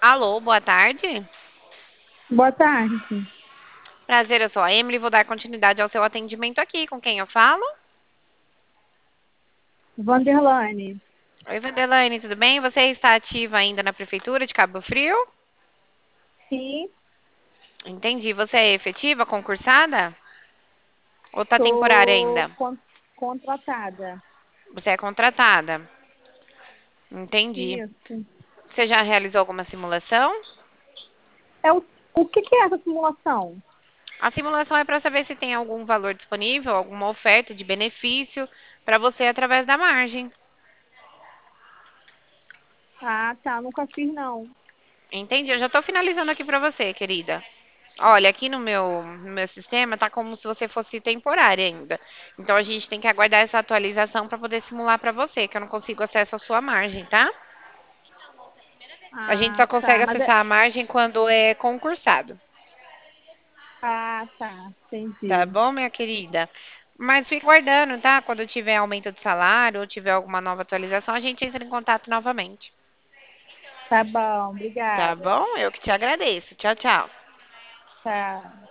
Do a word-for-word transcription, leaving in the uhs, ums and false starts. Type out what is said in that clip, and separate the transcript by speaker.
Speaker 1: Alô, boa tarde.
Speaker 2: Boa tarde,
Speaker 1: Prazer, eu sou a Emily. Vou dar continuidade ao seu atendimento aqui. Com quem eu falo?
Speaker 2: Vanderlane.
Speaker 1: Oi, Vanderlane, tudo bem? Você está ativa ainda na Prefeitura de Cabo Frio?
Speaker 2: Sim,
Speaker 1: Entendi. Você é efetiva, concursada? Ou está temporária
Speaker 2: estou
Speaker 1: ainda?
Speaker 2: contratada.
Speaker 1: Você é contratada. Entendi.
Speaker 2: Isso.
Speaker 1: Você já realizou alguma simulação?
Speaker 2: É o, o que que é essa simulação?
Speaker 1: A simulação é para saber se tem algum valor disponível, alguma oferta de benefício para você através da margem.
Speaker 2: Ah, tá, nunca fiz não.
Speaker 1: Entendi. Eu já estou finalizando aqui para você, querida. Olha, aqui no meu, no meu sistema tá como se você fosse temporária ainda. Então a gente tem que aguardar essa atualização para poder simular para você, que eu não consigo acesso à sua margem, tá? A gente
Speaker 2: Ah,
Speaker 1: só consegue
Speaker 2: tá, mas é...
Speaker 1: acessar a margem quando é concursado,
Speaker 2: Ah, tá,
Speaker 1: tá
Speaker 2: entendi.
Speaker 1: bom, minha querida? Mas fique guardando, tá? Quando tiver aumento de salário ou tiver alguma nova atualização, a gente entra em contato novamente,
Speaker 2: Tá bom,
Speaker 1: tá
Speaker 2: obrigada.
Speaker 1: bom? Eu que te agradeço. Tchau, tchau.
Speaker 2: Tá.